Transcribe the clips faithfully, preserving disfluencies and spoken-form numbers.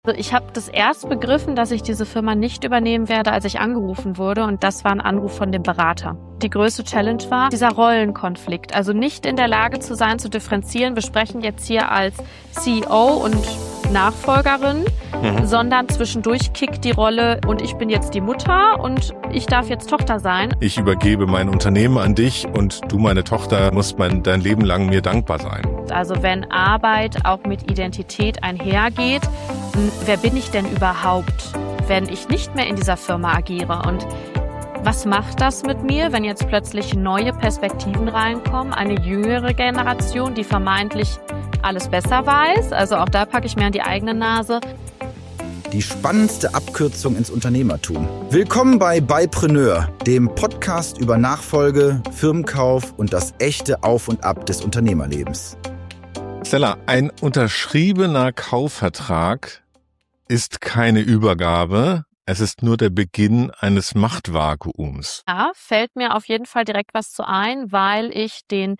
Also ich habe das erst begriffen, dass ich diese Firma nicht übernehmen werde, als ich angerufen wurde. Und das war ein Anruf von dem Berater. Die größte Challenge war dieser Rollenkonflikt. Also nicht in der Lage zu sein, zu differenzieren. Wir sprechen jetzt hier als C E O und Nachfolgerin, mhm. sondern zwischendurch kickt die Rolle und ich bin jetzt die Mutter und ich darf jetzt Tochter sein. Ich übergebe mein Unternehmen an dich und du, meine Tochter, musst mein, dein Leben lang mir dankbar sein. Also wenn Arbeit auch mit Identität einhergeht, wer bin ich denn überhaupt, wenn ich nicht mehr in dieser Firma agiere? Und was macht das mit mir, wenn jetzt plötzlich neue Perspektiven reinkommen, eine jüngere Generation, die vermeintlich alles besser weiß? Also auch da packe ich mir an die eigene Nase. Die spannendste Abkürzung ins Unternehmertum. Willkommen bei Buypreneur, dem Podcast über Nachfolge, Firmenkauf und das echte Auf und Ab des Unternehmerlebens. Stella, ein unterschriebener Kaufvertrag ist keine Übergabe. Es ist nur der Beginn eines Machtvakuums. Ja, fällt mir auf jeden Fall direkt was zu ein, weil ich den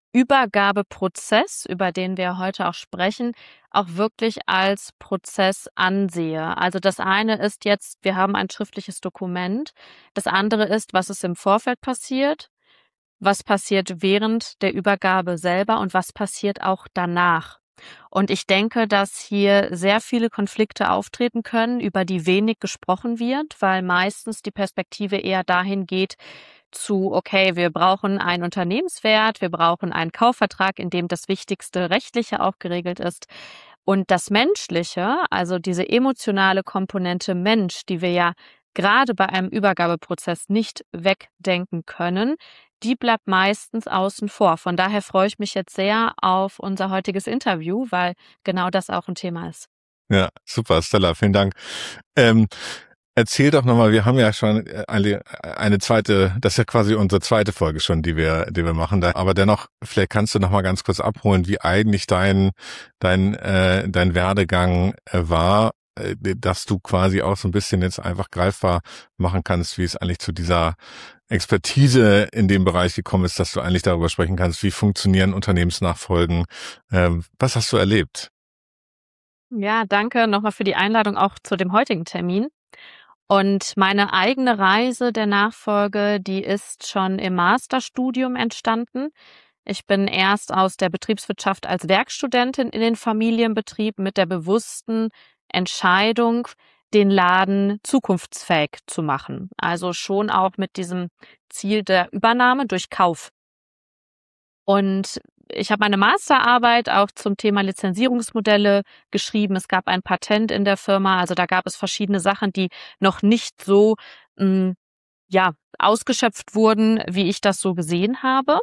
Übergabeprozess, über den wir heute auch sprechen, auch wirklich als Prozess ansehe. Also das eine ist jetzt, wir haben ein schriftliches Dokument. Das andere ist, was ist im Vorfeld passiert, was passiert während der Übergabe selber und was passiert auch danach. Und ich denke, dass hier sehr viele Konflikte auftreten können, über die wenig gesprochen wird, weil meistens die Perspektive eher dahin geht zu, okay, wir brauchen einen Unternehmenswert, wir brauchen einen Kaufvertrag, in dem das Wichtigste Rechtliche auch geregelt ist. Und das Menschliche, also diese emotionale Komponente Mensch, die wir ja gerade bei einem Übergabeprozess nicht wegdenken können, die bleibt meistens außen vor. Von daher freue ich mich jetzt sehr auf unser heutiges Interview, weil genau das auch ein Thema ist. Ja, super, Stella, vielen Dank. Ähm, erzähl doch nochmal, wir haben ja schon eine, eine zweite, das ist ja quasi unsere zweite Folge schon, die wir, die wir machen. Aber dennoch, vielleicht kannst du nochmal ganz kurz abholen, wie eigentlich dein, dein, äh, dein Werdegang äh, war, äh, dass du quasi auch so ein bisschen jetzt einfach greifbar machen kannst, wie es eigentlich zu dieser Expertise in dem Bereich gekommen ist, dass du eigentlich darüber sprechen kannst, wie funktionieren Unternehmensnachfolgen. Ähm, was hast du erlebt? Ja, danke nochmal für die Einladung auch zu dem heutigen Termin. Und meine eigene Reise der Nachfolge, die ist schon im Masterstudium entstanden. Ich bin erst aus der Betriebswirtschaft als Werkstudentin in den Familienbetrieb mit der bewussten Entscheidung, den Laden zukunftsfähig zu machen. Also schon auch mit diesem Ziel der Übernahme durch Kauf. Und ich habe meine Masterarbeit auch zum Thema Lizenzierungsmodelle geschrieben. Es gab ein Patent in der Firma, also da gab es verschiedene Sachen, die noch nicht so mh, ja ausgeschöpft wurden, wie ich das so gesehen habe.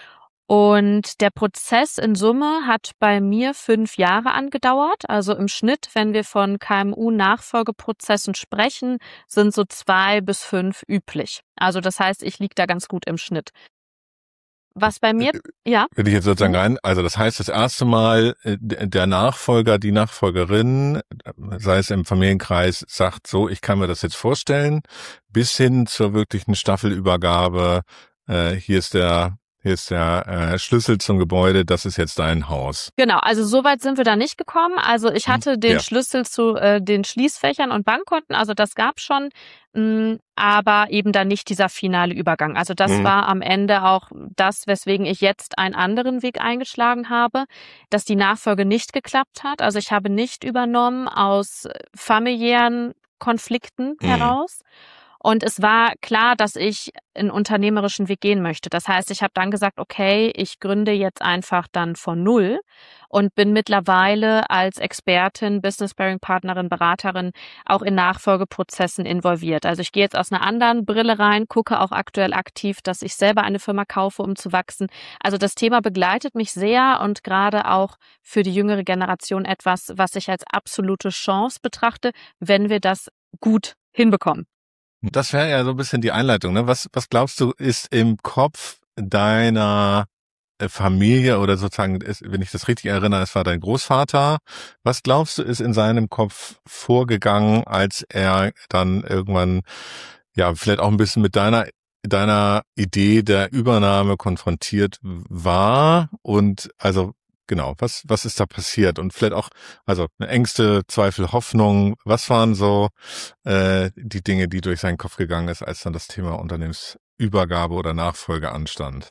Und der Prozess in Summe hat bei mir fünf Jahre angedauert. Also im Schnitt, wenn wir von K M U-Nachfolgeprozessen sprechen, sind so zwei bis fünf üblich. Also das heißt, ich liege da ganz gut im Schnitt. Was bei mir, ja. Will ich jetzt sozusagen rein, also das heißt, das erste Mal der Nachfolger, die Nachfolgerin, sei es im Familienkreis, sagt so, ich kann mir das jetzt vorstellen, bis hin zur wirklichen Staffelübergabe, äh, hier ist der Hier ist der äh, Schlüssel zum Gebäude, das ist jetzt dein Haus. Genau, also so weit sind wir da nicht gekommen. Also ich hatte den ja. Schlüssel zu äh, den Schließfächern und Bankkonten, also das gab schon, mh, aber eben dann nicht dieser finale Übergang. Also das mhm. war am Ende auch das, weswegen ich jetzt einen anderen Weg eingeschlagen habe, dass die Nachfolge nicht geklappt hat. Also ich habe nicht übernommen aus familiären Konflikten mhm. heraus. Und es war klar, dass ich einen unternehmerischen Weg gehen möchte. Das heißt, ich habe dann gesagt, okay, ich gründe jetzt einfach dann von Null und bin mittlerweile als Expertin, Business-Sparring-Partnerin, Beraterin auch in Nachfolgeprozessen involviert. Also ich gehe jetzt aus einer anderen Brille rein, gucke auch aktuell aktiv, dass ich selber eine Firma kaufe, um zu wachsen. Also das Thema begleitet mich sehr und gerade auch für die jüngere Generation etwas, was ich als absolute Chance betrachte, wenn wir das gut hinbekommen. Das wäre ja so ein bisschen die Einleitung, ne? Was, was glaubst du, ist im Kopf deiner Familie oder sozusagen, wenn ich das richtig erinnere, es war dein Großvater. Was glaubst du, ist in seinem Kopf vorgegangen, als er dann irgendwann, ja, vielleicht auch ein bisschen mit deiner, deiner Idee der Übernahme konfrontiert war? Und also, genau, was, was ist da passiert? Und vielleicht auch, also Ängste, Zweifel, Hoffnung, was waren so äh, die Dinge, die durch seinen Kopf gegangen ist, als dann das Thema Unternehmensübergabe oder Nachfolge anstand?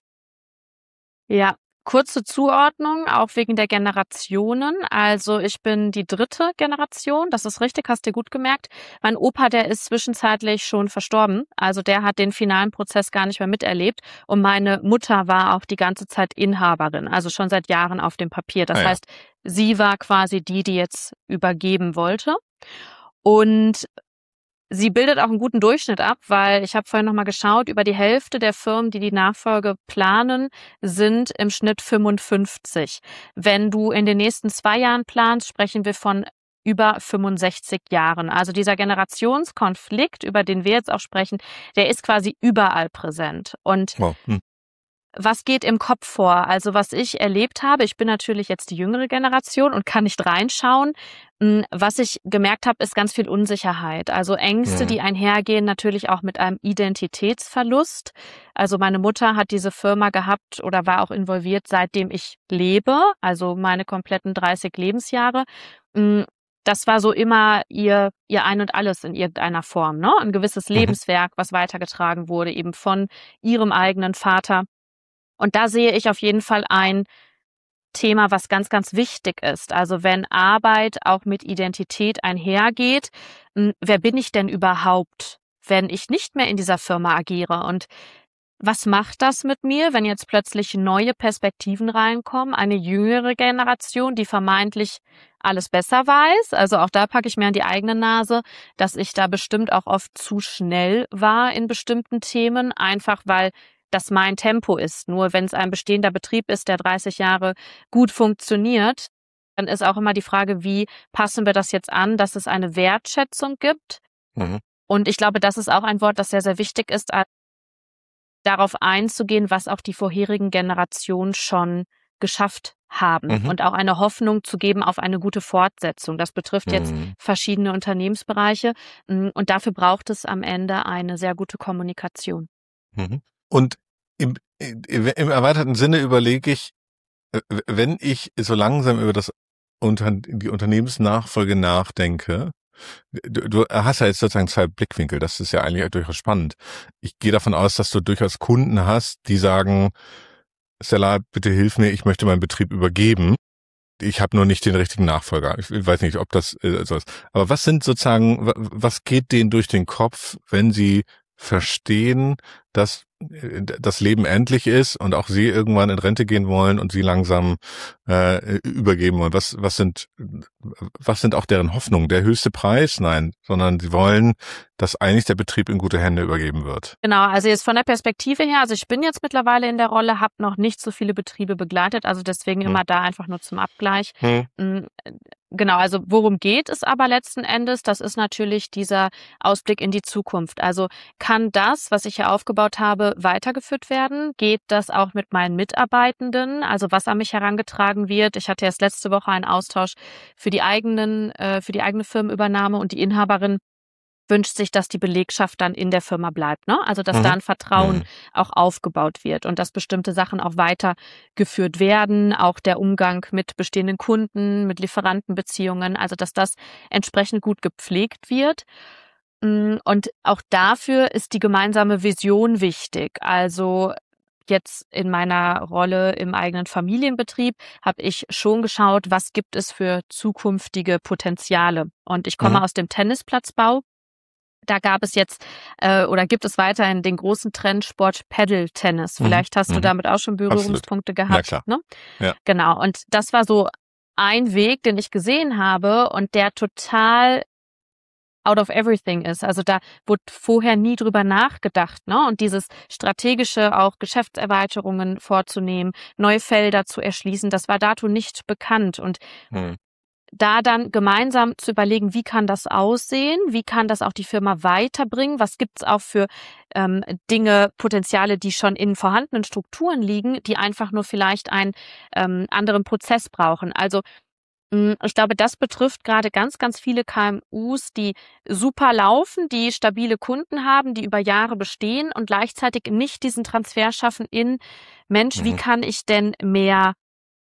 Ja, kurze Zuordnung, auch wegen der Generationen. Also ich bin die dritte Generation, das ist richtig, hast du gut gemerkt. Mein Opa, der ist zwischenzeitlich schon verstorben, also der hat den finalen Prozess gar nicht mehr miterlebt. Und meine Mutter war auch die ganze Zeit Inhaberin, also schon seit Jahren auf dem Papier. Das Ah ja. heißt, sie war quasi die, die jetzt übergeben wollte. Und sie bildet auch einen guten Durchschnitt ab, weil ich habe vorhin noch mal geschaut, über die Hälfte der Firmen, die die Nachfolge planen, sind im Schnitt fünfundfünfzig. Wenn du in den nächsten zwei Jahren planst, sprechen wir von über fünfundsechzig Jahren. Also dieser Generationskonflikt, über den wir jetzt auch sprechen, der ist quasi überall präsent. Und Wow. Hm. was geht im Kopf vor? Also was ich erlebt habe, ich bin natürlich jetzt die jüngere Generation und kann nicht reinschauen. Was ich gemerkt habe, ist ganz viel Unsicherheit. Also Ängste, Mhm. die einhergehen, natürlich auch mit einem Identitätsverlust. Also meine Mutter hat diese Firma gehabt oder war auch involviert, seitdem ich lebe, also meine kompletten dreißig Lebensjahre. Das war so immer ihr, ihr Ein und Alles in irgendeiner Form, ne? Ein gewisses Mhm. Lebenswerk, was weitergetragen wurde, eben von ihrem eigenen Vater. Und da sehe ich auf jeden Fall ein Thema, was ganz, ganz wichtig ist. Also wenn Arbeit auch mit Identität einhergeht, m, wer bin ich denn überhaupt, wenn ich nicht mehr in dieser Firma agiere? Und was macht das mit mir, wenn jetzt plötzlich neue Perspektiven reinkommen, eine jüngere Generation, die vermeintlich alles besser weiß? Also auch da packe ich mir an die eigene Nase, dass ich da bestimmt auch oft zu schnell war in bestimmten Themen, einfach weil das mein Tempo ist. Nur wenn es ein bestehender Betrieb ist, der dreißig Jahre gut funktioniert, dann ist auch immer die Frage, wie passen wir das jetzt an, dass es eine Wertschätzung gibt. Mhm. Und ich glaube, das ist auch ein Wort, das sehr, sehr wichtig ist, darauf einzugehen, was auch die vorherigen Generationen schon geschafft haben Mhm. und auch eine Hoffnung zu geben auf eine gute Fortsetzung. Das betrifft jetzt Mhm. verschiedene Unternehmensbereiche und dafür braucht es am Ende eine sehr gute Kommunikation. Mhm. Und im, im erweiterten Sinne überlege ich, wenn ich so langsam über das unter, die Unternehmensnachfolge nachdenke, du, du hast ja jetzt sozusagen zwei Blickwinkel, das ist ja eigentlich durchaus spannend. Ich gehe davon aus, dass du durchaus Kunden hast, die sagen, Stella, bitte hilf mir, ich möchte meinen Betrieb übergeben. Ich habe nur nicht den richtigen Nachfolger. Ich weiß nicht, ob das äh, so ist. Aber was sind sozusagen, was geht denen durch den Kopf, wenn sie verstehen, dass das Leben endlich ist und auch sie irgendwann in Rente gehen wollen und sie langsam äh, übergeben wollen? Was, was sind, was sind auch deren Hoffnungen? Der höchste Preis? Nein, sondern sie wollen, dass eigentlich der Betrieb in gute Hände übergeben wird. Genau, also jetzt von der Perspektive her, also ich bin jetzt mittlerweile in der Rolle, habe noch nicht so viele Betriebe begleitet, also deswegen Hm. immer da einfach nur zum Abgleich. Hm. Genau, also worum geht es aber letzten Endes? Das ist natürlich dieser Ausblick in die Zukunft. Also kann das, was ich hier aufgebaut habe, weitergeführt werden? Geht das auch mit meinen Mitarbeitenden? Also was an mich herangetragen wird? Ich hatte erst letzte Woche einen Austausch für die eigenen, äh, für die eigene Firmenübernahme und die Inhaberin wünscht sich, dass die Belegschaft dann in der Firma bleibt, ne? Also dass Mhm. da ein Vertrauen Mhm. auch aufgebaut wird und dass bestimmte Sachen auch weitergeführt werden, auch der Umgang mit bestehenden Kunden, mit Lieferantenbeziehungen, also dass das entsprechend gut gepflegt wird. Und auch dafür ist die gemeinsame Vision wichtig. Also jetzt in meiner Rolle im eigenen Familienbetrieb habe ich schon geschaut, was gibt es für zukünftige Potenziale. Und ich komme Mhm. aus dem Tennisplatzbau. Da gab es jetzt äh, oder gibt es weiterhin den großen Trendsport Paddle-Tennis. Mhm. Vielleicht hast du Mhm. damit auch schon Absolut. Berührungspunkte Na gehabt. klar. Ne? Ja. Genau. Und das war so ein Weg, den ich gesehen habe und der total out of everything ist. Also da wurde vorher nie drüber nachgedacht, ne? Und dieses strategische, auch Geschäftserweiterungen vorzunehmen, neue Felder zu erschließen, das war dato nicht bekannt. Und Mhm. da dann gemeinsam zu überlegen, wie kann das aussehen, wie kann das auch die Firma weiterbringen, was gibt's auch für ähm, Dinge, Potenziale, die schon in vorhandenen Strukturen liegen, die einfach nur vielleicht einen ähm, anderen Prozess brauchen. Also mh, ich glaube, das betrifft gerade ganz, ganz viele K M Us, die super laufen, die stabile Kunden haben, die über Jahre bestehen und gleichzeitig nicht diesen Transfer schaffen in, Mensch, wie Mhm. kann ich denn mehr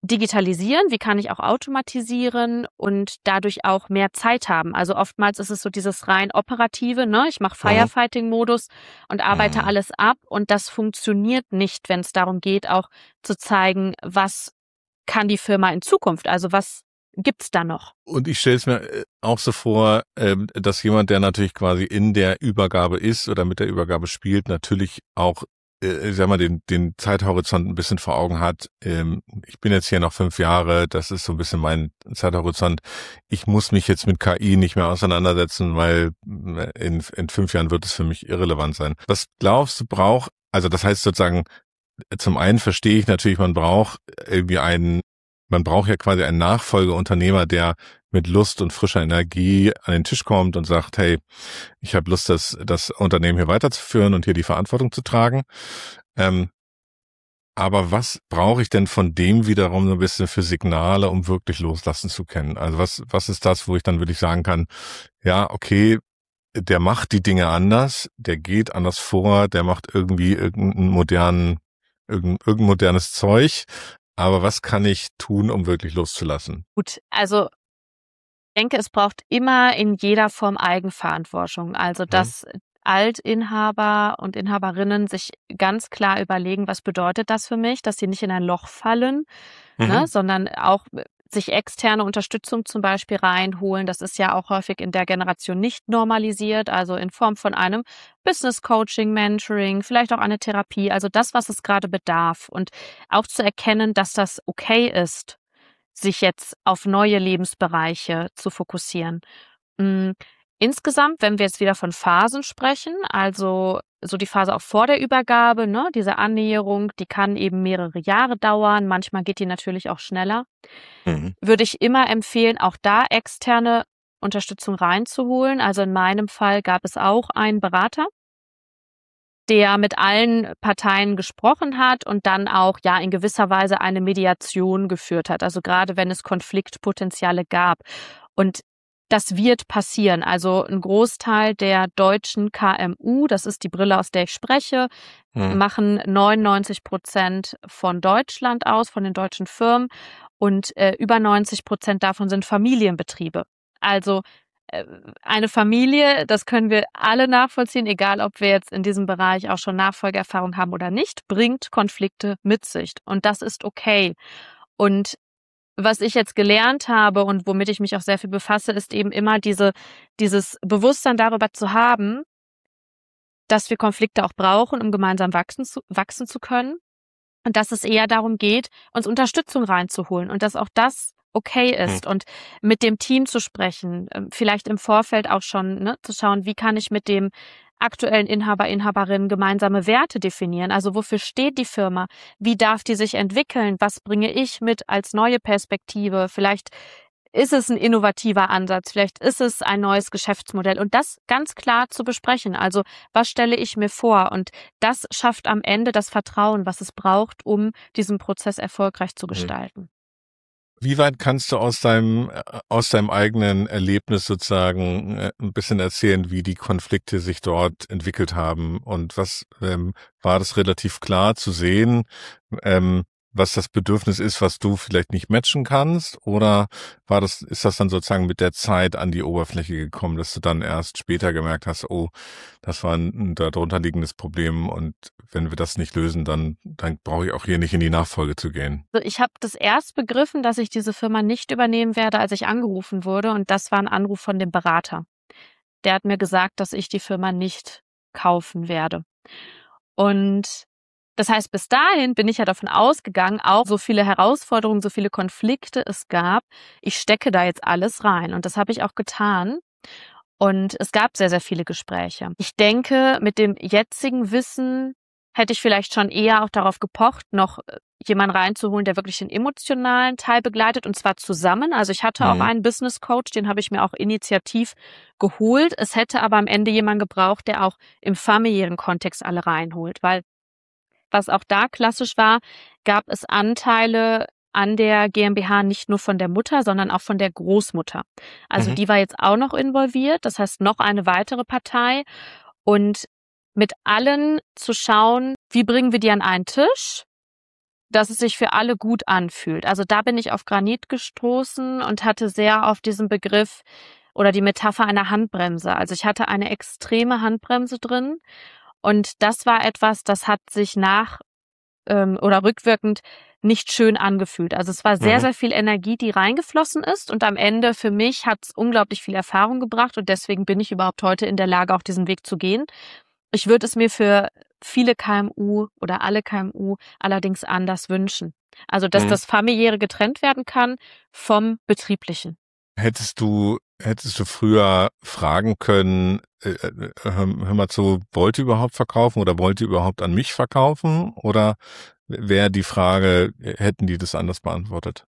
digitalisieren, wie kann ich auch automatisieren und dadurch auch mehr Zeit haben. Also oftmals ist es so dieses rein operative, ne? Ich mache Firefighting-Modus und arbeite Mhm. alles ab und das funktioniert nicht, wenn es darum geht, auch zu zeigen, was kann die Firma in Zukunft, also was gibt's da noch? Und ich stelle es mir äh, auch so vor, ähm, dass jemand, der natürlich quasi in der Übergabe ist oder mit der Übergabe spielt, natürlich auch, äh, ich sag mal, den, den Zeithorizont ein bisschen vor Augen hat. Ähm, ich bin jetzt hier noch fünf Jahre, das ist so ein bisschen mein Zeithorizont. Ich muss mich jetzt mit K I nicht mehr auseinandersetzen, weil äh, in, in fünf Jahren wird es für mich irrelevant sein. Was glaubst du braucht, also das heißt sozusagen, zum einen verstehe ich natürlich, man braucht irgendwie einen, man braucht ja quasi einen Nachfolgeunternehmer, der mit Lust und frischer Energie an den Tisch kommt und sagt, hey, ich habe Lust, das, das Unternehmen hier weiterzuführen und hier die Verantwortung zu tragen. Ähm, aber was brauche ich denn von dem wiederum so ein bisschen für Signale, um wirklich loslassen zu können? Also was, was ist das, wo ich dann wirklich sagen kann, ja, okay, der macht die Dinge anders, der geht anders vor, der macht irgendwie irgendeinen modernen, irgendein, irgendein modernes Zeug. Aber was kann ich tun, um wirklich loszulassen? Gut, also ich denke, es braucht immer in jeder Form Eigenverantwortung. Also, dass Altinhaber und Inhaberinnen sich ganz klar überlegen, was bedeutet das für mich, dass sie nicht in ein Loch fallen, Mhm. ne, sondern auch sich externe Unterstützung zum Beispiel reinholen. Das ist ja auch häufig in der Generation nicht normalisiert, also in Form von einem Business Coaching, Mentoring, vielleicht auch eine Therapie, also das, was es gerade bedarf. Und auch zu erkennen, dass das okay ist, sich jetzt auf neue Lebensbereiche zu fokussieren. Insgesamt, wenn wir jetzt wieder von Phasen sprechen, also so die Phase auch vor der Übergabe, ne, diese Annäherung, die kann eben mehrere Jahre dauern, manchmal geht die natürlich auch schneller, Mhm. würde ich immer empfehlen, auch da externe Unterstützung reinzuholen. Also in meinem Fall gab es auch einen Berater, der mit allen Parteien gesprochen hat und dann auch ja in gewisser Weise eine Mediation geführt hat. Also gerade wenn es Konfliktpotenziale gab. Und das wird passieren. Also ein Großteil der deutschen K M U, das ist die Brille, aus der ich spreche, Mhm. machen neunundneunzig Prozent von Deutschland aus, von den deutschen Firmen. Und äh, über neunzig Prozent davon sind Familienbetriebe. Also äh, eine Familie, das können wir alle nachvollziehen, egal ob wir jetzt in diesem Bereich auch schon Nachfolgeerfahrung haben oder nicht, bringt Konflikte mit sich. Und das ist okay. Und was ich jetzt gelernt habe und womit ich mich auch sehr viel befasse, ist eben immer diese, dieses Bewusstsein darüber zu haben, dass wir Konflikte auch brauchen, um gemeinsam wachsen zu, wachsen zu können. Und dass es eher darum geht, uns Unterstützung reinzuholen und dass auch das okay ist. Und mit dem Team zu sprechen, vielleicht im Vorfeld auch schon, ne, zu schauen, wie kann ich mit dem aktuellen Inhaber, Inhaberinnen gemeinsame Werte definieren. Also wofür steht die Firma? Wie darf die sich entwickeln? Was bringe ich mit als neue Perspektive? Vielleicht ist es ein innovativer Ansatz? Vielleicht ist es ein neues Geschäftsmodell? Und das ganz klar zu besprechen. Also was stelle ich mir vor? Und das schafft am Ende das Vertrauen, was es braucht, um diesen Prozess erfolgreich zu gestalten. Wie weit kannst du aus deinem, aus deinem eigenen Erlebnis sozusagen äh, ein bisschen erzählen, wie die Konflikte sich dort entwickelt haben? Und was ähm, war das relativ klar zu sehen, ähm, was das Bedürfnis ist, was du vielleicht nicht matchen kannst? Oder war das, ist das dann sozusagen mit der Zeit an die Oberfläche gekommen, dass du dann erst später gemerkt hast, oh, das war ein darunter liegendes Problem und wenn wir das nicht lösen, dann, dann brauche ich auch hier nicht in die Nachfolge zu gehen. Also ich habe das erst begriffen, dass ich diese Firma nicht übernehmen werde, als ich angerufen wurde. Und das war ein Anruf von dem Berater. Der hat mir gesagt, dass ich die Firma nicht kaufen werde. Und das heißt, bis dahin bin ich ja davon ausgegangen, auch so viele Herausforderungen, so viele Konflikte es gab, ich stecke da jetzt alles rein. Und das habe ich auch getan. Und es gab sehr, sehr viele Gespräche. Ich denke, mit dem jetzigen Wissen hätte ich vielleicht schon eher auch darauf gepocht, noch jemanden reinzuholen, der wirklich den emotionalen Teil begleitet, und zwar zusammen. Also ich hatte auch einen Business Coach, den habe ich mir auch initiativ geholt. Es hätte aber am Ende jemanden gebraucht, der auch im familiären Kontext alle reinholt, weil was auch da klassisch war, gab es Anteile an der GmbH nicht nur von der Mutter, sondern auch von der Großmutter. Also Mhm. die war jetzt auch noch involviert, das heißt noch eine weitere Partei. Und mit allen zu schauen, wie bringen wir die an einen Tisch? dass es sich für alle gut anfühlt. Also da bin ich auf Granit gestoßen und hatte sehr auf diesen Begriff oder die Metapher einer Handbremse. Also ich hatte eine extreme Handbremse drin und das war etwas, das hat sich nach ähm, oder rückwirkend nicht schön angefühlt. Also es war sehr, Mhm. sehr viel Energie, die reingeflossen ist und am Ende für mich hat es unglaublich viel Erfahrung gebracht und deswegen bin ich überhaupt heute in der Lage, auch diesen Weg zu gehen. Ich würde es mir für viele K M U oder alle K M U allerdings anders wünschen. Also, dass Mhm. das Familiäre getrennt werden kann vom Betrieblichen. Hättest du, hättest du früher fragen können, äh, äh, hör, hör mal zu, wollt ihr überhaupt verkaufen oder wollt ihr überhaupt an mich verkaufen? Oder wäre die Frage, hätten die das anders beantwortet?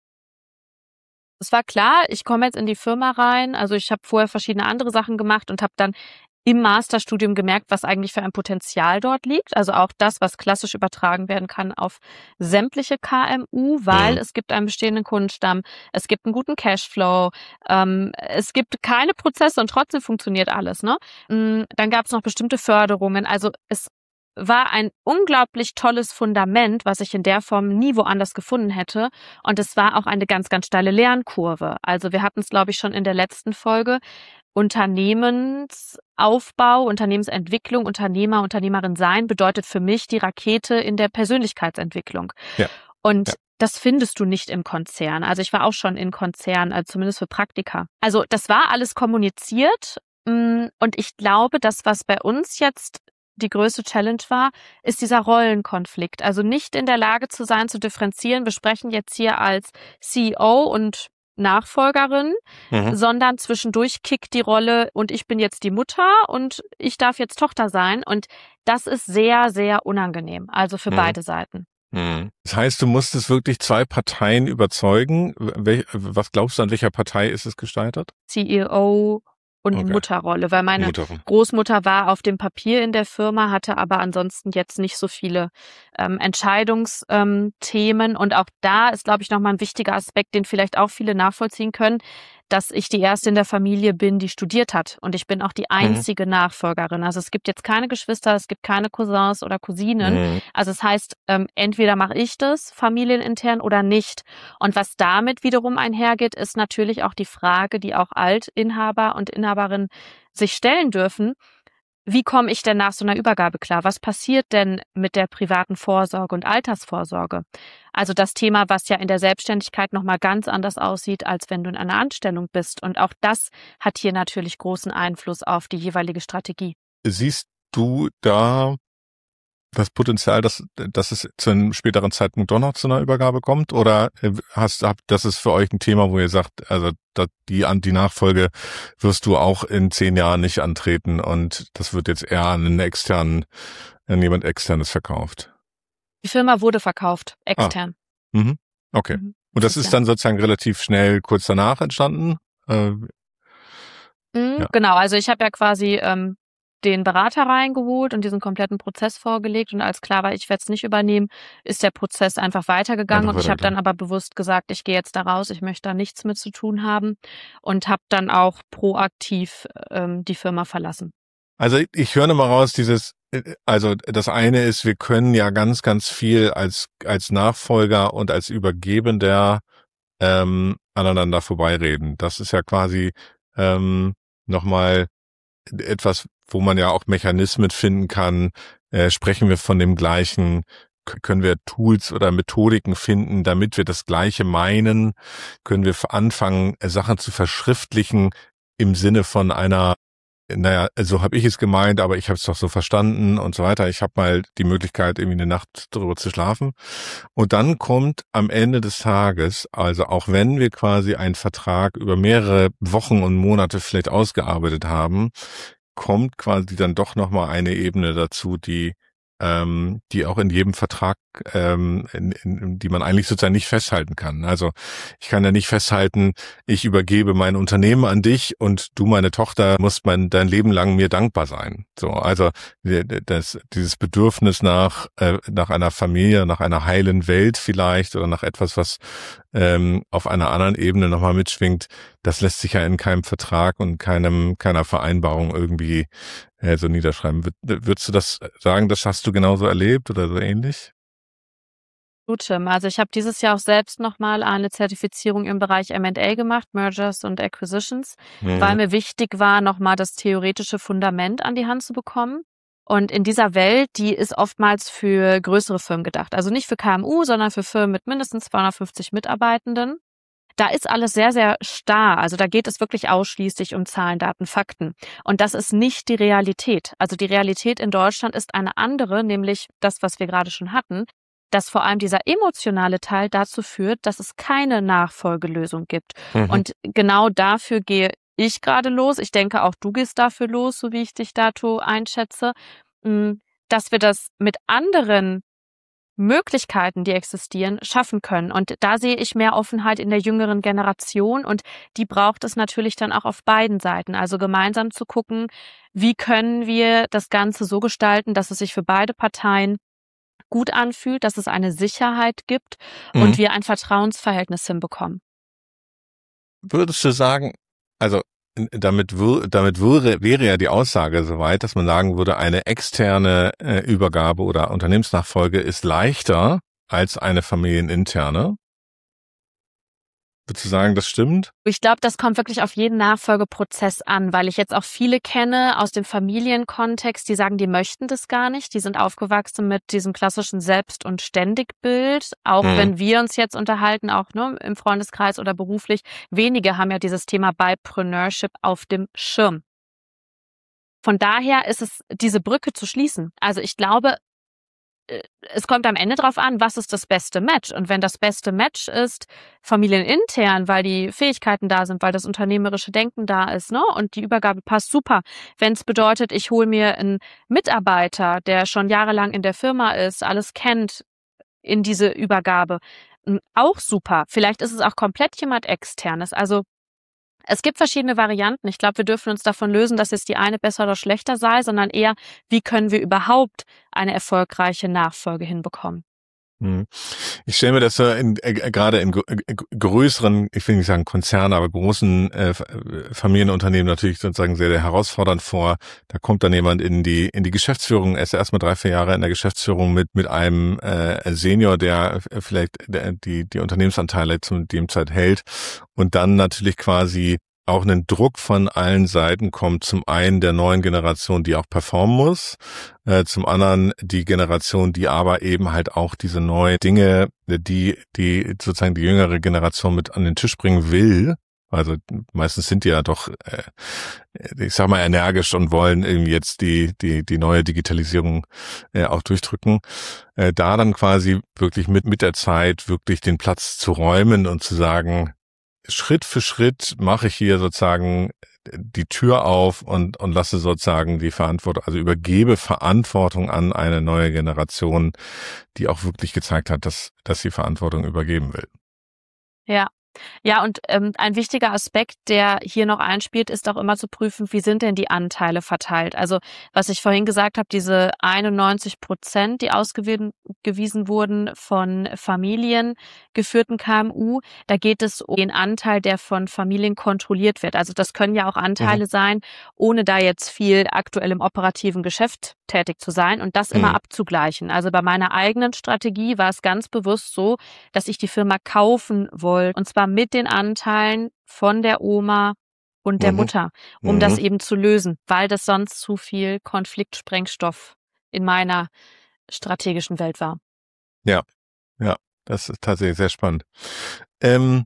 Es war klar, ich komme jetzt in die Firma rein. Also ich habe vorher verschiedene andere Sachen gemacht und habe dann im Masterstudium gemerkt, was eigentlich für ein Potenzial dort liegt. Also auch das, was klassisch übertragen werden kann auf sämtliche K M U, weil Mhm. es gibt einen bestehenden Kundenstamm, es gibt einen guten Cashflow, ähm, es gibt keine Prozesse und trotzdem funktioniert alles. Ne? Mm, Dann gab es noch bestimmte Förderungen. Also es war ein unglaublich tolles Fundament, was ich in der Form nie woanders gefunden hätte. Und es war auch eine ganz, ganz steile Lernkurve. Also wir hatten es, glaube ich, schon in der letzten Folge. Unternehmensaufbau, Unternehmensentwicklung, Unternehmer, Unternehmerin sein bedeutet für mich die Rakete in der Persönlichkeitsentwicklung. Ja. Und Ja. das findest du nicht im Konzern. Also ich war auch schon in Konzernen, also zumindest für Praktika. Also das war alles kommuniziert. Und ich glaube, das, was bei uns jetzt die größte Challenge war, ist dieser Rollenkonflikt. Also nicht in der Lage zu sein, zu differenzieren. Wir sprechen jetzt hier als C E O und Nachfolgerin, Mhm. sondern zwischendurch kickt die Rolle und ich bin jetzt die Mutter und ich darf jetzt Tochter sein. Und das ist sehr, sehr unangenehm. Also für Mhm. beide Seiten. Mhm. Das heißt, du musstest wirklich zwei Parteien überzeugen. Wel- Was glaubst du, an welcher Partei ist es gescheitert? C E O und Okay. Mutterrolle, weil meine Mutter. Großmutter war auf dem Papier in der Firma, hatte aber ansonsten jetzt nicht so viele ähm, Entscheidungsthemen. Ähm, und auch da ist, glaube ich, nochmal ein wichtiger Aspekt, den vielleicht auch viele nachvollziehen können, dass ich die erste in der Familie bin, die studiert hat. Und ich bin auch die einzige mhm. Nachfolgerin. Also es gibt jetzt keine Geschwister, es gibt keine Cousins oder Cousinen. Mhm. Also es heißt, ähm, entweder mache ich das familienintern oder nicht. Und was damit wiederum einhergeht, ist natürlich auch die Frage, die auch Altinhaber und Inhaberinnen sich stellen dürfen. Wie komme ich denn nach so einer Übergabe klar? Was passiert denn mit der privaten Vorsorge und Altersvorsorge? Also das Thema, was ja in der Selbstständigkeit nochmal ganz anders aussieht, als wenn du in einer Anstellung bist. Und auch das hat hier natürlich großen Einfluss auf die jeweilige Strategie. Siehst du da das Potenzial, dass, dass es zu einem späteren Zeitpunkt doch noch zu einer Übergabe kommt? Oder hast, habt, das ist für euch ein Thema, wo ihr sagt, also die, die Nachfolge wirst du auch in zehn Jahren nicht antreten und das wird jetzt eher an einen externen, an jemand externes verkauft? Die Firma wurde verkauft, extern. Ah. Mhm. Okay. Mhm. Und das ist dann sozusagen relativ schnell kurz danach entstanden? Äh, mhm, ja. Genau, also ich habe ja quasi ähm, den Berater reingeholt und diesen kompletten Prozess vorgelegt und als klar war, ich werde es nicht übernehmen, ist der Prozess einfach weitergegangen Einfach und ich habe dann aber bewusst gesagt, ich gehe jetzt da raus, ich möchte da nichts mit zu tun haben und habe dann auch proaktiv ähm, die Firma verlassen. Also ich höre mal raus, dieses, also das eine ist, wir können ja ganz, ganz viel als als Nachfolger und als Übergebender ähm, aneinander vorbeireden. Das ist ja quasi ähm, nochmal etwas, wo man ja auch Mechanismen finden kann. Äh, sprechen wir von dem Gleichen? K- können wir Tools oder Methodiken finden, damit wir das Gleiche meinen? Können wir anfangen, Sachen zu verschriftlichen im Sinne von einer, naja, so habe ich es gemeint, aber ich habe es doch so verstanden und so weiter. Ich habe mal die Möglichkeit, irgendwie eine Nacht drüber zu schlafen. Und dann kommt am Ende des Tages, also auch wenn wir quasi einen Vertrag über mehrere Wochen und Monate vielleicht ausgearbeitet haben, kommt quasi dann doch nochmal eine Ebene dazu, die ähm, die auch in jedem Vertrag, ähm, in, in, die man eigentlich sozusagen nicht festhalten kann. Also ich kann ja nicht festhalten, ich übergebe mein Unternehmen an dich und du, meine Tochter, musst mein dein Leben lang mir dankbar sein. So, also das, dieses Bedürfnis nach äh, nach einer Familie, nach einer heilen Welt vielleicht oder nach etwas, was ähm, auf einer anderen Ebene nochmal mitschwingt, das lässt sich ja in keinem Vertrag und keinem keiner Vereinbarung irgendwie äh, so niederschreiben. Würdest du das sagen, das hast du genauso erlebt oder so ähnlich? Tim. Also ich habe dieses Jahr auch selbst nochmal eine Zertifizierung im Bereich M and A gemacht, Mergers und Acquisitions, mhm. weil mir wichtig war, nochmal das theoretische Fundament an die Hand zu bekommen. Und in dieser Welt, die ist oftmals für größere Firmen gedacht. Also nicht für K M U, sondern für Firmen mit mindestens zweihundertfünfzig Mitarbeitenden. Da ist alles sehr, sehr starr. Also da geht es wirklich ausschließlich um Zahlen, Daten, Fakten. Und das ist nicht die Realität. Also die Realität in Deutschland ist eine andere, nämlich das, was wir gerade schon hatten, dass vor allem dieser emotionale Teil dazu führt, dass es keine Nachfolgelösung gibt. Mhm. Und genau dafür gehe ich gerade los. Ich denke, auch du gehst dafür los, so wie ich dich dazu einschätze, dass wir das mit anderen Möglichkeiten, die existieren, schaffen können. Und da sehe ich mehr Offenheit in der jüngeren Generation und die braucht es natürlich dann auch auf beiden Seiten. Also gemeinsam zu gucken, wie können wir das Ganze so gestalten, dass es sich für beide Parteien gut anfühlt, dass es eine Sicherheit gibt mhm. und wir ein Vertrauensverhältnis hinbekommen. Würdest du sagen, also damit, damit wäre, wäre ja die Aussage soweit, dass man sagen würde, eine externe äh, Übergabe oder Unternehmensnachfolge ist leichter als eine familieninterne? Würdest du sagen, das stimmt? Ich glaube, das kommt wirklich auf jeden Nachfolgeprozess an, weil ich jetzt auch viele kenne aus dem Familienkontext, die sagen, die möchten das gar nicht. Die sind aufgewachsen mit diesem klassischen Selbst- und Ständigbild. Auch mhm. wenn wir uns jetzt unterhalten, auch ne, im Freundeskreis oder beruflich, wenige haben ja dieses Thema Buypreneurship auf dem Schirm. Von daher ist es, diese Brücke zu schließen. Also ich glaube, es kommt am Ende drauf an, was ist das beste Match? Und wenn das beste Match ist, familienintern, weil die Fähigkeiten da sind, weil das unternehmerische Denken da ist, ne? Und die Übergabe passt super. Wenn es bedeutet, ich hole mir einen Mitarbeiter, der schon jahrelang in der Firma ist, alles kennt, in diese Übergabe, auch super. Vielleicht ist es auch komplett jemand Externes. Also es gibt verschiedene Varianten. Ich glaube, wir dürfen uns davon lösen, dass jetzt die eine besser oder schlechter sei, sondern eher, wie können wir überhaupt eine erfolgreiche Nachfolge hinbekommen. Ich stelle mir das so in, äh, gerade in äh, größeren, ich will nicht sagen Konzernen, aber großen äh, Familienunternehmen natürlich sozusagen sehr, sehr herausfordernd vor. Da kommt dann jemand in die in die Geschäftsführung, er ist erstmal drei, vier Jahre in der Geschäftsführung mit mit einem äh, Senior, der vielleicht der, die die Unternehmensanteile zu dem Zeit hält und dann natürlich quasi auch einen Druck von allen Seiten kommt, zum einen der neuen Generation, die auch performen muss, äh, zum anderen die Generation, die aber eben halt auch diese neuen Dinge, die die sozusagen die jüngere Generation mit an den Tisch bringen will. Also meistens sind die ja doch, äh, ich sag mal, energisch und wollen irgendwie jetzt die die die neue Digitalisierung äh, auch durchdrücken. Äh, da dann quasi wirklich mit mit der Zeit wirklich den Platz zu räumen und zu sagen, Schritt für Schritt mache ich hier sozusagen die Tür auf und und lasse sozusagen die Verantwortung, also übergebe Verantwortung an eine neue Generation, die auch wirklich gezeigt hat, dass dass sie Verantwortung übergeben will. Ja. Ja, und ähm, ein wichtiger Aspekt, der hier noch einspielt, ist auch immer zu prüfen, wie sind denn die Anteile verteilt? Also was ich vorhin gesagt habe, diese einundneunzig Prozent, die ausgewiesen wurden von familiengeführten K M U, da geht es um den Anteil, der von Familien kontrolliert wird. Also das können ja auch Anteile mhm. sein, ohne da jetzt viel aktuell im operativen Geschäft tätig zu sein und das mhm. immer abzugleichen. Also bei meiner eigenen Strategie war es ganz bewusst so, dass ich die Firma kaufen wollte, und zwar mit den Anteilen von der Oma und der mhm. Mutter, um mhm. das eben zu lösen, weil das sonst zu viel Konfliktsprengstoff in meiner strategischen Welt war. Ja, ja, das ist tatsächlich sehr spannend. Ähm,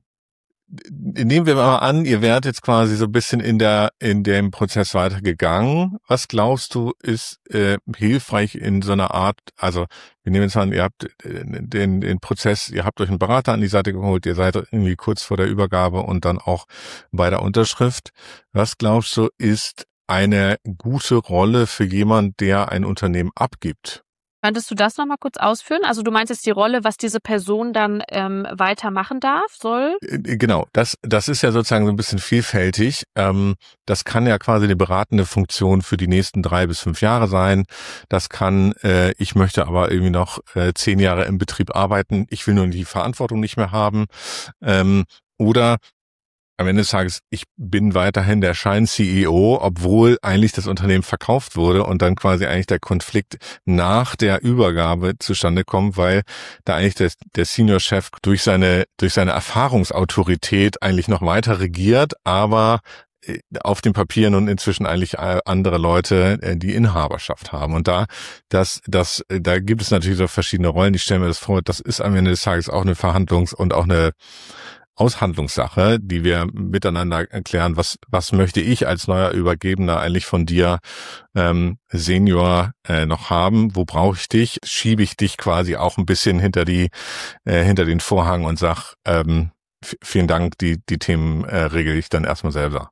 nehmen wir mal an, ihr wärt jetzt quasi so ein bisschen in der in dem Prozess weitergegangen. Was glaubst du, ist äh, hilfreich in so einer Art, also wir nehmen jetzt an, ihr habt den den Prozess, ihr habt euch einen Berater an die Seite geholt, ihr seid irgendwie kurz vor der Übergabe und dann auch bei der Unterschrift. Was glaubst du, ist eine gute Rolle für jemand, der ein Unternehmen abgibt? Könntest du das nochmal kurz ausführen? Also du meinst jetzt die Rolle, was diese Person dann ähm, weitermachen darf, soll? Genau, das das ist ja sozusagen so ein bisschen vielfältig. Ähm, das kann ja quasi eine beratende Funktion für die nächsten drei bis fünf Jahre sein. Das kann, äh, ich möchte aber irgendwie noch äh, zehn Jahre im Betrieb arbeiten, ich will nur die Verantwortung nicht mehr haben. Ähm, oder am Ende des Tages, ich bin weiterhin der Schein-C E O, obwohl eigentlich das Unternehmen verkauft wurde und dann quasi eigentlich der Konflikt nach der Übergabe zustande kommt, weil da eigentlich der, der Senior-Chef durch seine, durch seine Erfahrungsautorität eigentlich noch weiter regiert, aber auf dem Papier nun inzwischen eigentlich andere Leute die Inhaberschaft haben. Und da, das, das, da gibt es natürlich so verschiedene Rollen. Ich stelle mir das vor, das ist am Ende des Tages auch eine Verhandlungs- und auch eine Aushandlungssache, die wir miteinander erklären, was was möchte ich als neuer Übergebener eigentlich von dir ähm, Senior äh, noch haben, wo brauche ich dich, schiebe ich dich quasi auch ein bisschen hinter die äh, hinter den Vorhang und sag ähm, f- vielen Dank, die die Themen äh, regel ich dann erstmal selber.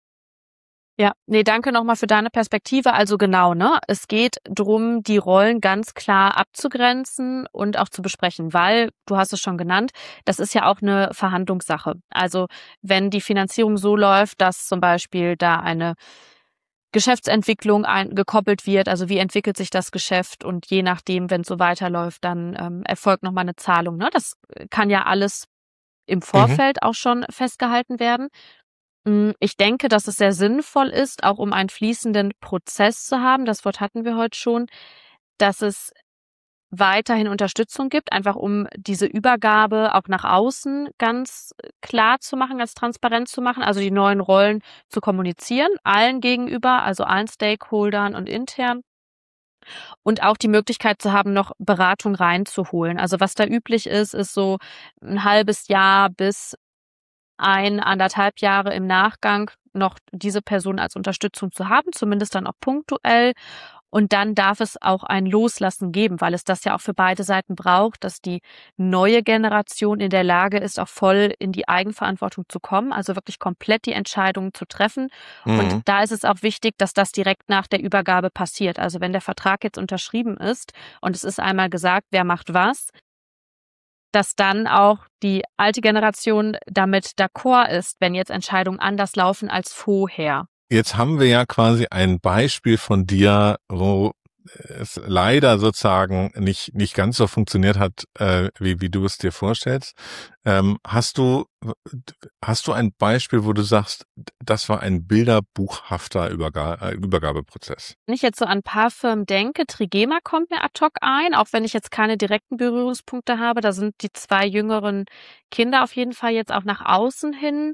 Ja, nee, danke nochmal für deine Perspektive. Also genau, ne? Es geht drum, die Rollen ganz klar abzugrenzen und auch zu besprechen, weil, du hast es schon genannt, das ist ja auch eine Verhandlungssache. Also wenn die Finanzierung so läuft, dass zum Beispiel da eine Geschäftsentwicklung ein, gekoppelt wird, also wie entwickelt sich das Geschäft und je nachdem, wenn es so weiterläuft, dann ähm, erfolgt nochmal eine Zahlung. Ne? Das kann ja alles im Vorfeld mhm. auch schon festgehalten werden. Ich denke, dass es sehr sinnvoll ist, auch um einen fließenden Prozess zu haben, das Wort hatten wir heute schon, dass es weiterhin Unterstützung gibt, einfach um diese Übergabe auch nach außen ganz klar zu machen, ganz transparent zu machen, also die neuen Rollen zu kommunizieren, allen gegenüber, also allen Stakeholdern und intern. Und auch die Möglichkeit zu haben, noch Beratung reinzuholen. Also was da üblich ist, ist so ein halbes Jahr bis ein, anderthalb Jahre im Nachgang noch diese Person als Unterstützung zu haben, zumindest dann auch punktuell. Und dann darf es auch ein Loslassen geben, weil es das ja auch für beide Seiten braucht, dass die neue Generation in der Lage ist, auch voll in die Eigenverantwortung zu kommen, also wirklich komplett die Entscheidungen zu treffen. Mhm. Und da ist es auch wichtig, dass das direkt nach der Übergabe passiert. Also wenn der Vertrag jetzt unterschrieben ist und es ist einmal gesagt, wer macht was, dass dann auch die alte Generation damit d'accord ist, wenn jetzt Entscheidungen anders laufen als vorher. Jetzt haben wir ja quasi ein Beispiel von dir, wo es leider sozusagen nicht nicht ganz so funktioniert hat, äh, wie wie du es dir vorstellst. Ähm, hast du hast du ein Beispiel, wo du sagst, das war ein bilderbuchhafter Überga- Übergabeprozess? Wenn ich jetzt so an ein paar Firmen denke, Trigema kommt mir ad hoc ein, auch wenn ich jetzt keine direkten Berührungspunkte habe. Da sind die zwei jüngeren Kinder auf jeden Fall jetzt auch nach außen hin.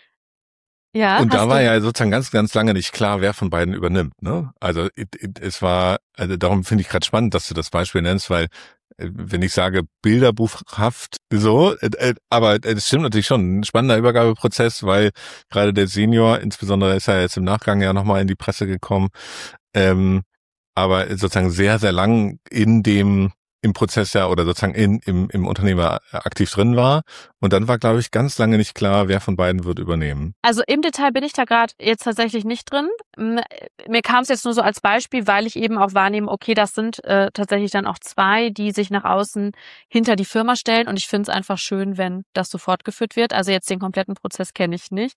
Ja, und da war du... ja sozusagen ganz, ganz lange nicht klar, wer von beiden übernimmt, ne? Also it, it, es war, also darum finde ich gerade spannend, dass du das Beispiel nennst, weil wenn ich sage bilderbuchhaft, so, äh, aber es stimmt natürlich schon, ein spannender Übergabeprozess, weil gerade der Senior, insbesondere ist er jetzt im Nachgang ja nochmal in die Presse gekommen, ähm, aber sozusagen sehr, sehr lang in dem im Prozess ja oder sozusagen in, im, im Unternehmer aktiv drin war. Und dann war, glaube ich, ganz lange nicht klar, wer von beiden wird übernehmen. Also im Detail bin ich da gerade jetzt tatsächlich nicht drin. Mir kam es jetzt nur so als Beispiel, weil ich eben auch wahrnehme, okay, das sind äh, tatsächlich dann auch zwei, die sich nach außen hinter die Firma stellen. Und ich finde es einfach schön, wenn das so fortgeführt wird. Also jetzt den kompletten Prozess kenne ich nicht.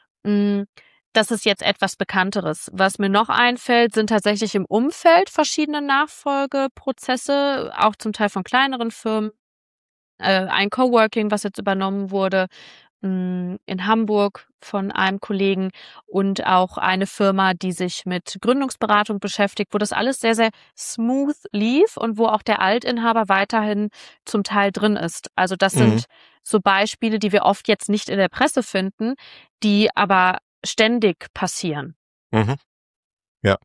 Mm. Das ist jetzt etwas Bekannteres. Was mir noch einfällt, sind tatsächlich im Umfeld verschiedene Nachfolgeprozesse, auch zum Teil von kleineren Firmen. Äh, ein Coworking, was jetzt übernommen wurde mh, in Hamburg von einem Kollegen und auch eine Firma, die sich mit Gründungsberatung beschäftigt, wo das alles sehr, sehr smooth lief und wo auch der Altinhaber weiterhin zum Teil drin ist. Also das mhm. sind so Beispiele, die wir oft jetzt nicht in der Presse finden, die aber ständig passieren. Mhm. Ja,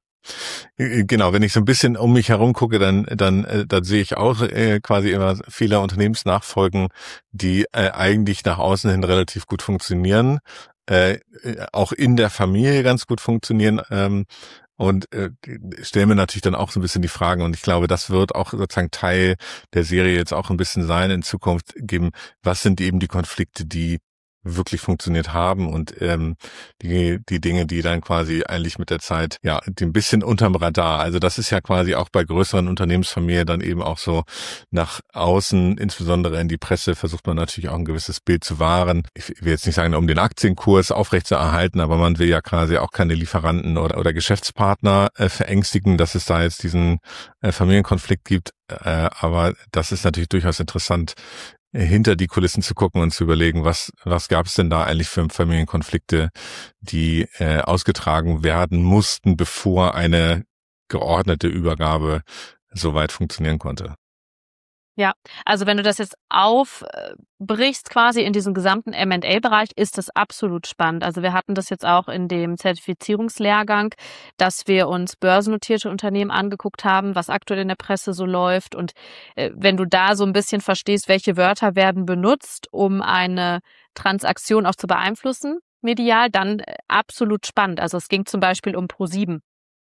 genau. Wenn ich so ein bisschen um mich herum gucke, dann dann dann sehe ich auch äh, quasi immer viele Unternehmensnachfolgen, die äh, eigentlich nach außen hin relativ gut funktionieren, äh, auch in der Familie ganz gut funktionieren. Ähm, und äh, stellen wir natürlich dann auch so ein bisschen die Fragen. Und ich glaube, das wird auch sozusagen Teil der Serie jetzt auch ein bisschen sein in Zukunft geben. Was sind eben die Konflikte, die wirklich funktioniert haben und ähm, die die Dinge, die dann quasi eigentlich mit der Zeit ja ein bisschen unterm Radar. Also das ist ja quasi auch bei größeren Unternehmensfamilien dann eben auch so nach außen, insbesondere in die Presse, versucht man natürlich auch ein gewisses Bild zu wahren. Ich will jetzt nicht sagen, um den Aktienkurs aufrechtzuerhalten, aber man will ja quasi auch keine Lieferanten oder oder Geschäftspartner äh, verängstigen, dass es da jetzt diesen äh, Familienkonflikt gibt. Äh, aber das ist natürlich durchaus interessant, hinter die Kulissen zu gucken und zu überlegen, was was gab es denn da eigentlich für Familienkonflikte, die äh, ausgetragen werden mussten, bevor eine geordnete Übergabe soweit funktionieren konnte. Ja, also wenn du das jetzt aufbrichst quasi in diesem gesamten M und A-Bereich, ist das absolut spannend. Also wir hatten das jetzt auch in dem Zertifizierungslehrgang, dass wir uns börsennotierte Unternehmen angeguckt haben, was aktuell in der Presse so läuft. Und äh, wenn du da so ein bisschen verstehst, welche Wörter werden benutzt, um eine Transaktion auch zu beeinflussen, medial, dann äh, absolut spannend. Also es ging zum Beispiel um ProSieben.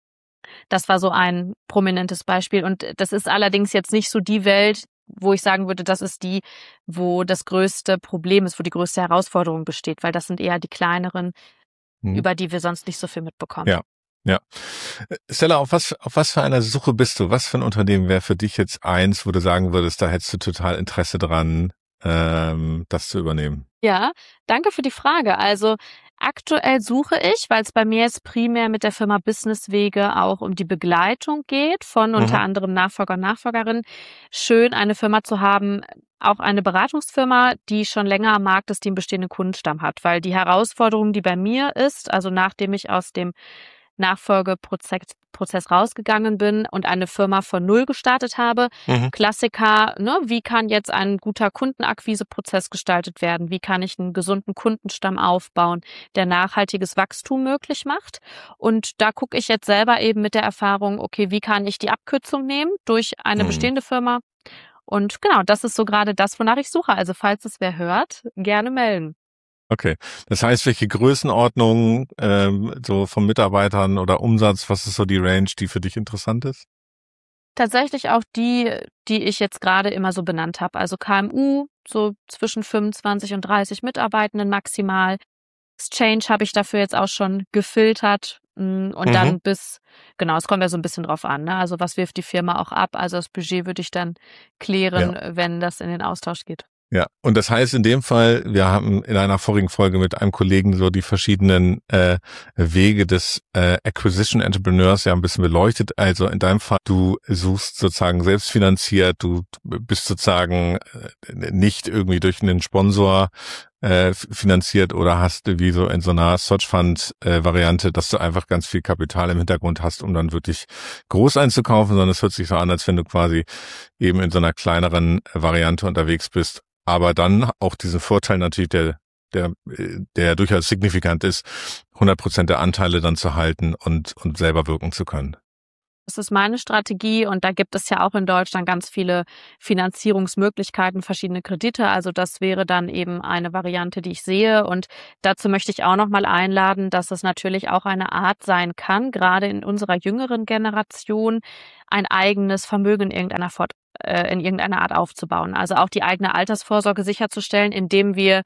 Das war so ein prominentes Beispiel. Und das ist allerdings jetzt nicht so die Welt, wo ich sagen würde, das ist die, wo das größte Problem ist, wo die größte Herausforderung besteht, weil das sind eher die kleineren, hm. über die wir sonst nicht so viel mitbekommen. Ja, ja. Stella, auf was, auf was für einer Suche bist du? Was für ein Unternehmen wäre für dich jetzt eins, wo du sagen würdest, da hättest du total Interesse dran, ähm, das zu übernehmen? Ja, danke für die Frage. Also aktuell suche ich, weil es bei mir jetzt primär mit der Firma Businesswege auch um die Begleitung geht von mhm. unter anderem Nachfolger und Nachfolgerinnen. Schön, eine Firma zu haben, auch eine Beratungsfirma, die schon länger am Markt ist, die einen bestehenden Kundenstamm hat. Weil die Herausforderung, die bei mir ist, also nachdem ich aus dem Nachfolgeprozess Prozess rausgegangen bin und eine Firma von Null gestartet habe. Mhm. Klassiker, ne? Wie kann jetzt ein guter Kundenakquiseprozess gestaltet werden? Wie kann ich einen gesunden Kundenstamm aufbauen, der nachhaltiges Wachstum möglich macht? Und da gucke ich jetzt selber eben mit der Erfahrung, okay, wie kann ich die Abkürzung nehmen durch eine mhm. bestehende Firma? Und genau, das ist so gerade das, wonach ich suche. Also falls es wer hört, gerne melden. Okay, das heißt, welche Größenordnung ähm, so von Mitarbeitern oder Umsatz, was ist so die Range, die für dich interessant ist? Tatsächlich auch die, die ich jetzt gerade immer so benannt habe. Also K M U, so zwischen fünfundzwanzig und dreißig Mitarbeitenden maximal. Exchange habe ich dafür jetzt auch schon gefiltert und mhm. dann bis, genau, es kommt ja so ein bisschen drauf an, ne? Also was wirft die Firma auch ab? Also das Budget würde ich dann klären, ja. wenn das in den Austausch geht. Ja, und das heißt in dem Fall, wir haben in einer vorigen Folge mit einem Kollegen so die verschiedenen äh, Wege des äh, Acquisition Entrepreneurs ja ein bisschen beleuchtet. Also in deinem Fall, du suchst sozusagen selbstfinanziert, du bist sozusagen äh, nicht irgendwie durch einen Sponsor äh, finanziert oder hast du wie so in so einer Search Fund äh, Variante, dass du einfach ganz viel Kapital im Hintergrund hast, um dann wirklich groß einzukaufen, sondern es hört sich so an, als wenn du quasi eben in so einer kleineren Variante unterwegs bist. Aber dann auch diesen Vorteil natürlich, der, der, der durchaus signifikant ist, hundert Prozent der Anteile dann zu halten und, und selber wirken zu können. Das ist meine Strategie und da gibt es ja auch in Deutschland ganz viele Finanzierungsmöglichkeiten, verschiedene Kredite. Also das wäre dann eben eine Variante, die ich sehe. Und dazu möchte ich auch nochmal einladen, dass es natürlich auch eine Art sein kann, gerade in unserer jüngeren Generation, ein eigenes Vermögen in irgendeiner Fort in irgendeiner Art aufzubauen. Also auch die eigene Altersvorsorge sicherzustellen, indem wir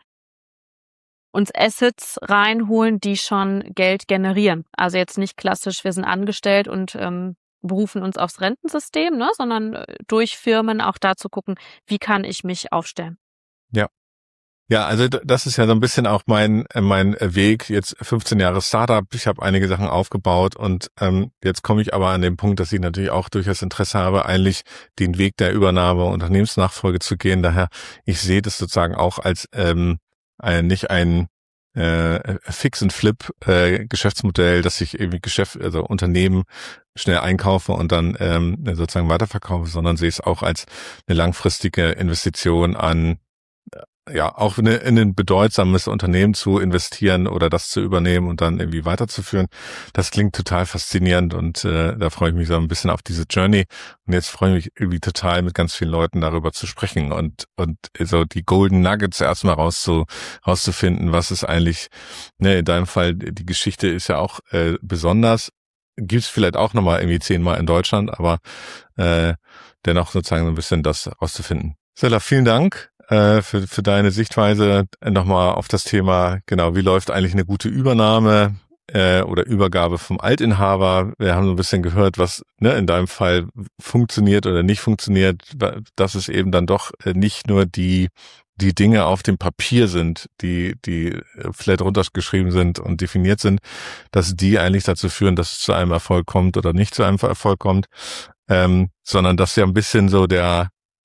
uns Assets reinholen, die schon Geld generieren. Also jetzt nicht klassisch, wir sind angestellt und ähm, berufen uns aufs Rentensystem, ne, sondern durch Firmen auch da zu gucken, wie kann ich mich aufstellen. Ja. Ja, also das ist ja so ein bisschen auch mein mein Weg, jetzt fünfzehn Jahre Startup, ich habe einige Sachen aufgebaut und ähm, jetzt komme ich aber an den Punkt, dass ich natürlich auch durchaus Interesse habe, eigentlich den Weg der Übernahme, Unternehmensnachfolge zu gehen. Daher, ich sehe das sozusagen auch als ähm, ein, nicht ein äh, Fix-and-Flip-Geschäftsmodell, äh, dass ich irgendwie Geschäft, also Unternehmen schnell einkaufe und dann ähm, sozusagen weiterverkaufe, sondern sehe es auch als eine langfristige Investition an ja, auch in, in ein bedeutsames Unternehmen zu investieren oder das zu übernehmen und dann irgendwie weiterzuführen. Das klingt total faszinierend und äh, da freue ich mich so ein bisschen auf diese Journey. Und jetzt freue ich mich irgendwie total, mit ganz vielen Leuten darüber zu sprechen und und so die Golden Nuggets erstmal rauszu, rauszufinden, was ist eigentlich, ne, in deinem Fall, die Geschichte ist ja auch äh, besonders. Gibt's vielleicht auch nochmal irgendwie zehnmal in Deutschland, aber äh, dennoch sozusagen so ein bisschen das rauszufinden. Stella, vielen Dank für, für deine Sichtweise nochmal auf das Thema, genau, wie läuft eigentlich eine gute Übernahme äh, oder Übergabe vom Altinhaber. Wir haben so ein bisschen gehört, was ne, in deinem Fall funktioniert oder nicht funktioniert, dass es eben dann doch nicht nur die die Dinge auf dem Papier sind, die die vielleicht runtergeschrieben sind und definiert sind, dass die eigentlich dazu führen, dass es zu einem Erfolg kommt oder nicht zu einem Erfolg kommt, ähm, sondern dass ja ein bisschen so der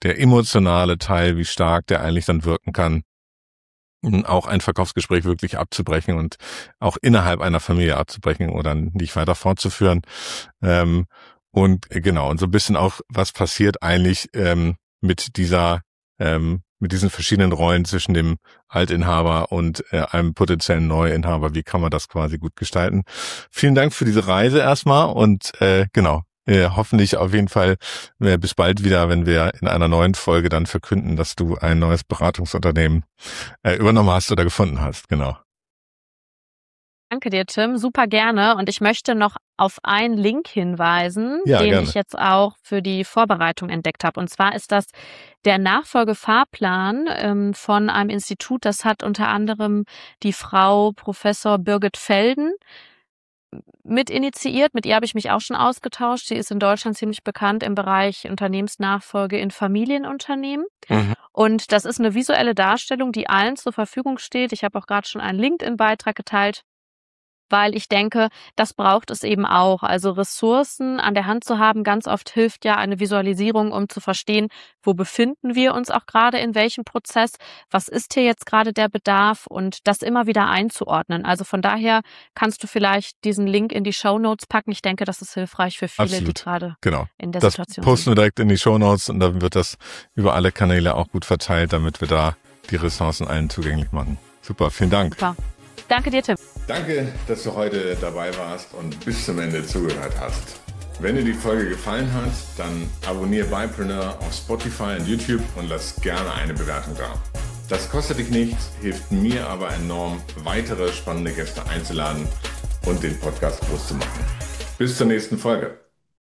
der emotionale Teil, wie stark der eigentlich dann wirken kann, auch ein Verkaufsgespräch wirklich abzubrechen und auch innerhalb einer Familie abzubrechen oder nicht weiter fortzuführen. Ähm, und genau, und so ein bisschen auch, was passiert eigentlich ähm, mit dieser, ähm, mit diesen verschiedenen Rollen zwischen dem Altinhaber und äh, einem potenziellen Neuinhaber. Wie kann man das quasi gut gestalten? Vielen Dank für diese Reise erstmal und äh, genau. Äh, hoffentlich auf jeden Fall äh, bis bald wieder, wenn wir in einer neuen Folge dann verkünden, dass du ein neues Beratungsunternehmen äh, übernommen hast oder gefunden hast. Genau. Danke dir, Tim. Super gerne. Und ich möchte noch auf einen Link hinweisen, Ja, den gerne. ich jetzt auch für die Vorbereitung entdeckt habe. Und zwar ist das der Nachfolgefahrplan ähm, von einem Institut. Das hat unter anderem die Frau Professor Birgit Felden mit initiiert. Mit ihr habe ich mich auch schon ausgetauscht. Sie ist in Deutschland ziemlich bekannt im Bereich Unternehmensnachfolge in Familienunternehmen. Mhm. Und das ist eine visuelle Darstellung, die allen zur Verfügung steht. Ich habe auch gerade schon einen LinkedIn-Beitrag geteilt, weil ich denke, das braucht es eben auch. Also Ressourcen an der Hand zu haben, ganz oft hilft ja eine Visualisierung, um zu verstehen, wo befinden wir uns auch gerade in welchem Prozess, was ist hier jetzt gerade der Bedarf und das immer wieder einzuordnen. Also von daher kannst du vielleicht diesen Link in die Shownotes packen. Ich denke, das ist hilfreich für viele, Absolut. die gerade Genau. in der Das Situation posten sind. wir direkt in die Shownotes und dann wird das über alle Kanäle auch gut verteilt, damit wir da die Ressourcen allen zugänglich machen. Super, vielen Dank. Super. Danke dir, Tim. Danke, dass du heute dabei warst und bis zum Ende zugehört hast. Wenn dir die Folge gefallen hat, dann abonniere Bypreneur auf Spotify und YouTube und lass gerne eine Bewertung da. Das kostet dich nichts, hilft mir aber enorm, weitere spannende Gäste einzuladen und den Podcast groß zu machen. Bis zur nächsten Folge.